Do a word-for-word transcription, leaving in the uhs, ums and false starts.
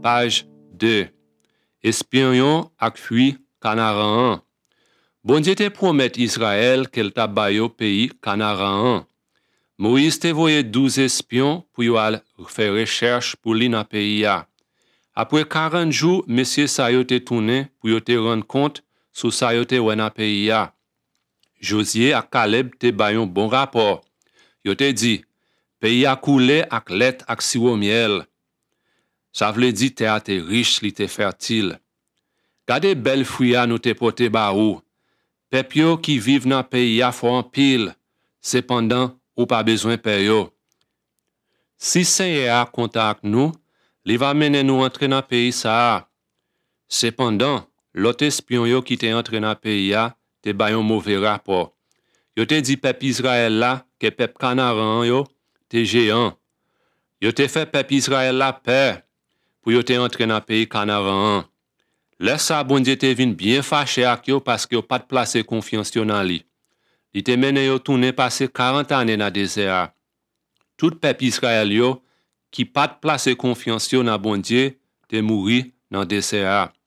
Page deux. Espion ak fui Canaan. Bon Dieu te promet Israël qu'elle t'a baillé au pays Canaan. Moïse te voyé douze espions pour y aller faire recherche pour lui dans le pays. Après quarante jours, monsieur sa yo te tourné pour yo te rendre compte sur sa yo te wè dans le pays. Josué et Caleb te bayon bon rapport. Yo te dit, pays a coulé ak lait ak sirop miel. Ça veut dire terre te riche, li te fertile. Gade bel fruit nous te porté ba ou. Pep yo qui vivent dans pays a fort en pile. Cependant, ou pas besoin pè yo. Si Seigneur a contact nous, li va mener nous entrer dans pays ça. Cependant, l'autre espion yo qui te entré dans pays a te bayon mauvais rapport. Yo te dit peuple Israël là que peuple Canaan yo te géant. Yo te fait peuple Israël là peur pour yo te entrer dans pays Canaan. Laisse ça bon Dieu te vinn bien fâché ak yo parce que yo pas de placer confiance yo dans li. Li te mené yo tourner passer quarante années dans désert. Tout peuple Israël yo qui pas de placer confiance yo dans bon Dieu te mouri dans désert.